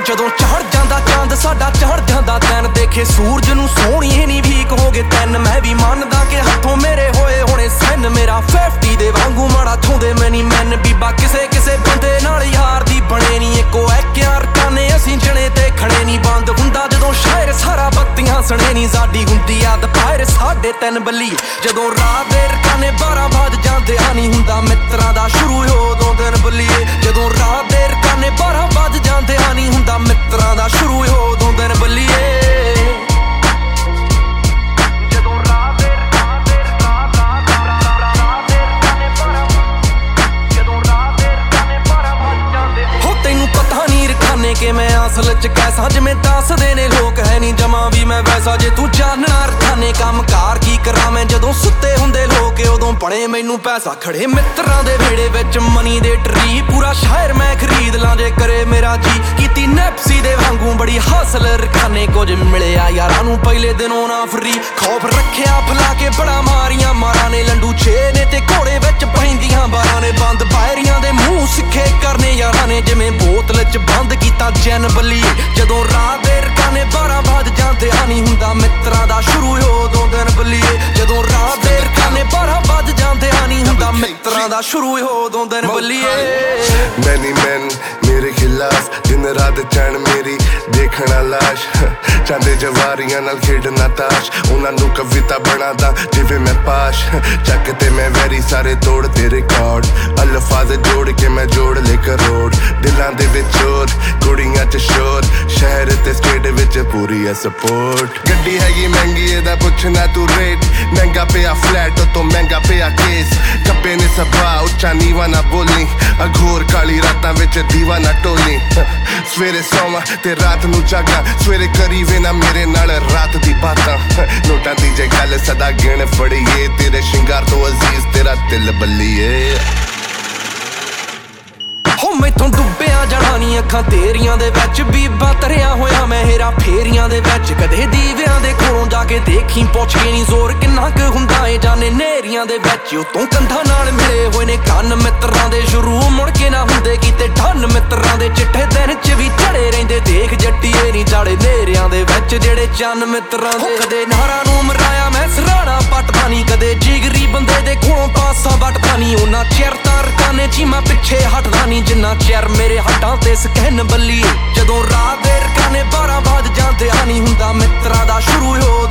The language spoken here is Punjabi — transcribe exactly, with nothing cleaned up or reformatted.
ਜਦੋਂ ਚੜ ਜਾਂਦਾ ਚੰਦ ਸਾਡਾ ਚੜ ਜਾਂਦਾ ਤੈਨ ਦੇਖੇ ਸੂਰਜ ਨੂੰ ਸੋਹਣੀ ਨਹੀਂ ਵੀਕ ਹੋ ਗਏ ਤੈਨ ਮੈਂ ਵੀ ਮੰਨਦਾ ਕਿ ਹੱਥੋਂ ਮੇਰੇ ਹੋਏ ਹੋਣੇ ਸੈਨ ਮੇਰਾ ਫਿਫਟੀ ਦੇ ਵਾਂਗੂ ਮਾੜਾ ਥੋਂਦੇ ਮੈਂ ਨਹੀਂ ਮੈਨ ਬੀਬਾ ਕਿਸੇ ਕਿਸੇ ਬੰਦੇ ਨਾਲ ਯਾਰ ਦੀ ਬਣੇ ਨਹੀਂ ਇੱਕੋ ਐਕਿਆਂ ਰਕਾਨੇ ਅਸੀਂ ਜਣੇ ਤੇ ਖੜੇ ਨਹੀਂ ਬੰਦ ਹੁੰਦਾ ਜਦੋਂ ਸ਼ਾਇਰ ਸਾਰਾ ਬੱਤੀਆਂ ਸਣੇ ਨਹੀਂ ਸਾਡੀ ਹੁੰਦੀ ਆ ਦੁਪਹਿਰ ਸਾਢੇ ਤਿੰਨ ਬੱਲੀ ਜਦੋਂ ਰਾਤ ਦੇ ਰਕਾਨੇ ਬਾਰਾਂ ਵੱਜ ਜਾਂਦੇ ਆ ਨਹੀਂ ਹੁੰਦਾ ਮਿੱਤਰਾਂ ਦਾ ਸ਼ੁਰੂ ਉਦੋਂ ਦਿਨ ਬੱਲੀਏ ਜਦੋਂ ਰਾਤ ਦੇ ਰਕਾਨੇ ਬਾਰਾਂ ਵੱਜ ਜਾਂਦੇ ਆ ਨਹੀਂ ਹੁੰਦਾ ਮਿੱਤਰਾਂ ਦਾ ਸ਼ੁਰੂ ਉਦੋਂ ਦਿਨ ਬੱਲੀਏ ਕਿ ਮੈਂ ਅਸਲ ਚ ਕੈਸਾ ਜਿਵੇਂ ਦੱਸਦੇ ਨੇ ਲੋਕ ਹੈ ਨਹੀਂ ਜਮਾ ਵੀ ਮੈਂ ਵੈਸਾ ਜੇ ਤੂੰ ਜਾਣਨਾ ਰਖਾਨੇ ਕੰਮ ਕਾਰ ਕੀ ਕਰਾਂ ਮੈਂ ਜਦੋਂ ਸੁੱਤੇ ਹੁੰਦੇ ਲੋਕ ਉਦੋਂ ਬਣੇ ਮੈਨੂੰ ਪੈਸਾ ਖੜੇ ਮਿੱਤਰਾਂ ਦੇ ਵਿਹੜੇ ਵਿੱਚ ਮਨੀ ਦੇ ਟਰੀ ਪੂਰਾ ਸ਼ਹਿਰ ਮੈਂ ਖਰੀਦ ਲਾਂ ਜੇ ਕਰੇ ਮੇਰਾ ਜੀ ਕੀਤੀ ਨੈਪਸੀ ਦੇ ਵਾਂਗੂ ਬੜੀ ਹਾਸਲ ਰਖਾਨੇ ਕੁਝ ਮਿਲਿਆ ਯਾਰਾਂ ਨੂੰ ਪਹਿਲੇ ਦਿਨੋਂ ਨਾ ਫਰੀ ਖੌਫ ਰੱਖਿਆ ਫਲਾ ਕੇ ਬੜਾ ਮਾਰੀਆਂ ਮਾਰਾਂ ਨੇ ਲੰਡੂ ਛੇ ਨੇ ਤੇ ਘੋੜੇ ਵਿੱਚ ਪੈਂਦੀਆਂ ਬਾਰਾਂ ਨੇ ਬੰਦ ਬਾਹਰੀਆਂ ਦੇ ਮੂੰਹ ਸਿੱਖੇ ਕਰਨੇ ਯਾਰਾਂ ਨੇ ਜਿਵੇਂ ਬੋਤਲ ਚ ਬੰਦ ਕੀਤਾ ਜਨ ਬੱਲੀ ਜਦੋਂ ਰਾਤ ਦੇ ਰਕਾਨੇ ਬਾਰਾਂ ਵੱਜ ਜਾਂਦੇ ਆ ਨਹੀਂ ਹੁੰਦਾ ਮਿੱਤਰਾਂ ਦਾ ਸ਼ੁਰੂ ਉਦੋਂ ਦਿਨ ਬੱਲੀਏ ਜਦੋਂ ਰਾਤ ਦੇ ਰਕਾਨੇ ਬਾਰਾਂ ਵੱਜ ਜਾਂਦੇ ਆ ਨਹੀਂ ਹੁੰਦਾ ਮਿੱਤਰਾਂ ਦਾ ਸ਼ੁਰੂ ਉਦੋਂ ਦਿਨ ਬੱਲੀਏ ਮੈਨੀ ਮੈਨ ਮੇਰੇ ਖਿਲਾਫ ਦਿਨ ਰਾਤ ਚੈਨ ਮੇਰੀ ਦੇਖਣਾ ਲਾਸ਼ ਚਾਂਦੇ ਜਵਾਰੀਆਂ ਨਾਲ ਖੇਡਣਾ ਤਾਸ਼ ਉਹਨਾਂ ਨੂੰ ਕਵਿਤਾ ਬਣਾਦਾ ਜਿਵੇਂ ਮੈਂ ਪਾਸ਼ ਚੱਕ ਤੇ ਮੈਂ ਵੈਰੀ ਸਾਰੇ ਤੋੜ ਤੇ ਰਿਕਾਰਡ ਅਲਫਾਜ਼ ਜੋੜ ਕੇ ਮੈਂ ਜੋੜ ਲੈ ਕਰੋੜ ਦਿਲਾਂ ਦੇ ਵਿੱਚ ਚੋਰ ਕੁੜੀਆਂ ਚ ਸ਼ੋਰ ਸ਼ਹਿਰ ਤੇ ਸਟੇਟ ਵਿੱਚ ਪੂਰੀ ਐ ਸਪੋਰਟ ਗੱਡੀ ਹੈਗੀ ਮਹਿੰਗੀ ਇਹਦਾ ਪੁੱਛਣਾ ਤੂੰ ਰੇਟ ਮਹਿੰਗਾ ਪਿਆ ਫਲੈਟ ਤੋਂ ਮਹਿੰਗਾ ਪਿਆ ਕੇਸ ਕੱਪੇ ਨੇ ਸਭਾ ਉੱਚਾ ਨੀਵਾ ਨਾ ਬੋਲੀ ਅਘੋਰ ਕਾਲੀ ਰਾਤਾਂ ਵਿੱਚ ਦੀਵਾ ਨਾ ਟੋਲੀ ਸਵੇਰੇ ਸੌਵਾਂ ਤੇ ਰਾਤ ਨੂੰ ਜਾਗਾ ਸਵੇਰੇ ਕਰੀ ਵੇ ਨਾ ਮੇਰੇ ਨਾਲ ਰਾਤ ਦੀ ਬਾਤਾਂ ਨੋਟਾਂ ਦੀ ਜੇ ਗੱਲ ਸਦਾ ਗਿਣ ਫੜੀਏ ਤੇਰੇ ਸ਼ਿੰਗਾਰ ਤੋਂ ਅਜ਼ੀਜ਼ ਤੇਰਾ ਦਿਲ ਬੱਲੀਏ ਹੋ ਮੈਥੋਂ ਡੁੱਬਿਆ ਜਾਣਾ ਨੀ ਅੱਖਾਂ ਤੇਰੀਆਂ ਦੇ ਵਿੱਚ ਬੀਬਾ ਤਰਿਆ ਹੋਇਆ ਮੈਂ ਹੇਰਾ ਫੇਰੀਆਂ ਦੇ ਵਿੱਚ ਕਦੇ ਦੀਵਿਆਂ ਦੇ ਕੋਲੋਂ ਜਾ ਕੇ ਦੇਖੀ ਪੁੱਛ ਕੇ ਨੀ ਜ਼ੋਰ ਕਿੰਨਾ ਕੁ ਹੁੰਦਾ ਏ ਜਾਣੇ ਨੇਰੀਆਂ ਦੇ ਵਿੱਚ ਉਤੋਂ ਕੰਧਾਂ ਨਾਲ ਮਿਲੇ ਹੋਏ ਨੇ ਕੰਨ ਮਿੱਤਰਾਂ ਦੇ ਸ਼ੁਰੂ ਮੁੜ ਕੇ ਨਾ ਹੁੰਦੇ ਕੀਤੇ ਠੰਨ ਮਿੱਤਰਾਂ ਦੇ ਚਿੱਠੇ ਦਿਨ ਚ ਵੀ ਚੜੇ ਰਹਿੰਦੇ ਦੇਖ ਜੱਟੀਏ ਨੀ ਜਾੜੇ ਨੇਰਿਆਂ ਦੇ ਵਿੱਚ ਜਿਹੜੇ ਚੰਨ ਮਿੱਤਰਾਂ ਦੇ ਕਦੇ ਨਾਰਾਂ ਨੂੰ ਮਰਾਇਆ ਮੈਂ ਸਰਾਣਾ ਪੱਟਦਾ ਨੀ ਕਦੇ ਜਿਗਰੀ ਬੰਦੇ ਦੇ ਕੋਲੋਂ ਪਾਸਾ ਵੱਟਦਾ ਨੀ ਉਹਨਾਂ ਚਿਰ ਤਾਂ ਰਕਾਨੇ ਚ ਮੈਂ ਪਿੱਛੇ ਹਟਦਾ ਨੀ ਜਿੰਨਾ ਚਿਰ ਮੇਰੇ ਹੱਟਾਂ ਤੇ ਸਕੈਨ ਬੱਲੀਏ ਜਦੋਂ ਰਾਤ ਦੇ ਰਕਾਨੇ ਬਾਰਾਂ ਵੱਜ ਜਾਂਦੇ ਆ ਨਹੀਂ ਹੁੰਦਾ ਮਿੱਤਰਾਂ ਦਾ ਸ਼ੁਰੂ ਹੋ